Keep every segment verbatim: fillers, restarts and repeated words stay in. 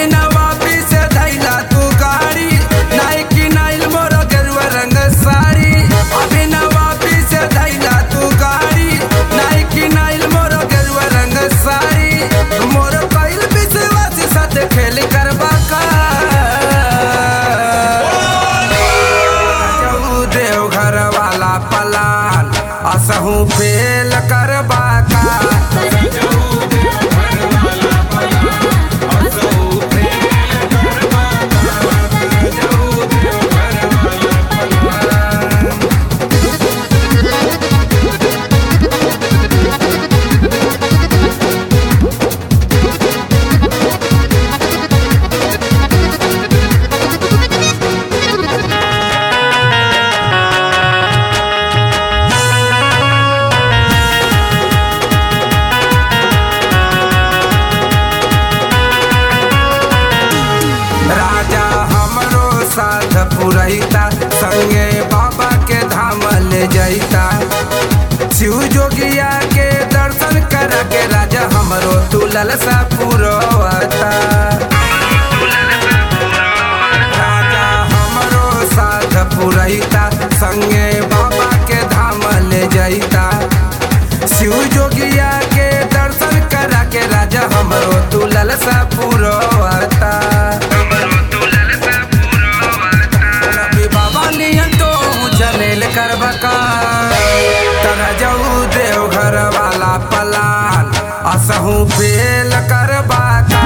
अभिनवा से धैला तू गाड़ी नाई की नाइल मोर गेरुआ रंग साड़ी अभिनवा से धैला तू गाड़ी नाई की नाइल मोर गेरुआ रंग साड़ी मोर कइल विश्वास साथ खेल करबा का जाऊ देव घर वाला पलान असहू फेल करबा का साथ पुरैता संगे बाबा के धाम ले जाइता शिव जोगिया के दर्शन कर के राजा हमरो तू ललसा पुरवता राजा हमरो साथ पुरैता संगे बाबा के धाम ले जाइता शिव जोगिया के दर्शन कर के राजा हमरो तू ललसा पुरवता करबका तरा जाऊ देव घर वाला पलान असहू फेल करबा का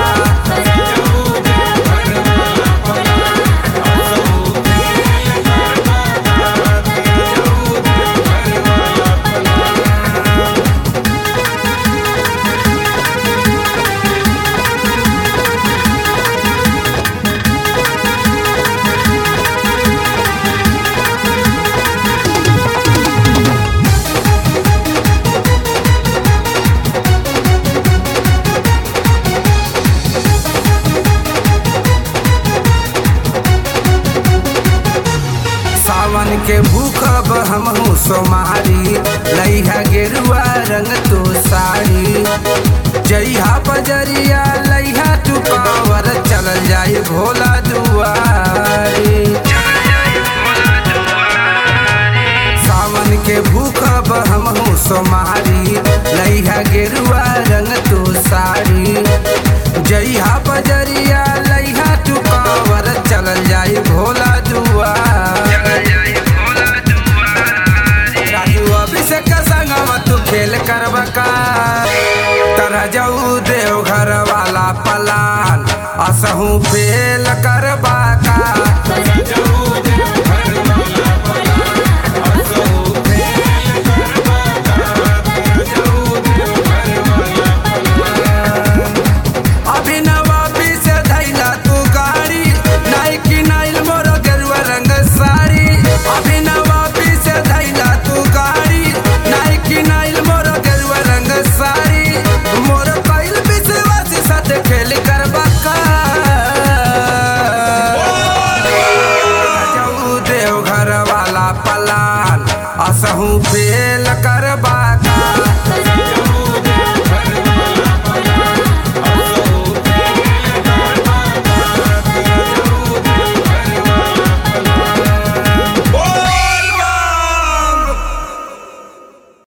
सावन के भूखब हमहू सोमारी लइहा गेरुआ रंग तो साड़ी जइहा बजरिया लइहा तू कांवर चल जाई भोला दुआरी सावन के भूखब हमहू सोमारी लइहा गेरुआ रंग तो साड़ी जइहा बजरिया लइहा तू कांवर चल जाई भोला दुआरी तू खेल करबका तरा जाऊ देव घर वाला पलान असहू फेल करबा का अभिनवा से धैला तू गाड़ी नाई की नाइल मोर गेरुआ रंग साड़ी अभिनवा से धैला तू गाड़ी नाई की नाइल मोर गेरुआ रंग साड़ी मोर कइल विश्वास साथ खेल करबा का जाऊ देव घर वाला पलान असहू फेल करबा